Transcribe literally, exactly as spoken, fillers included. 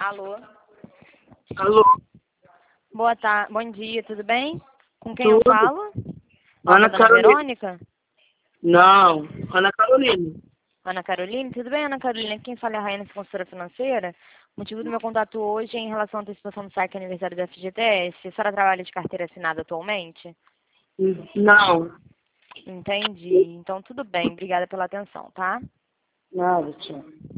Alô? Alô? Boa tarde, bom dia, tudo bem? Com quem Tudo. eu falo? Ana Nossa, dona Carolina. Verônica? Não, Ana Carolina. Ana Carolina? Tudo bem, Ana Carolina? Quem fala é a Raiane, consultora financeira. O motivo do meu contato hoje é em relação à antecipação do saque aniversário da F G T S. A senhora trabalha de carteira assinada atualmente? Não. Entendi. Então, tudo bem. Obrigada pela atenção, tá? Nada, tchau.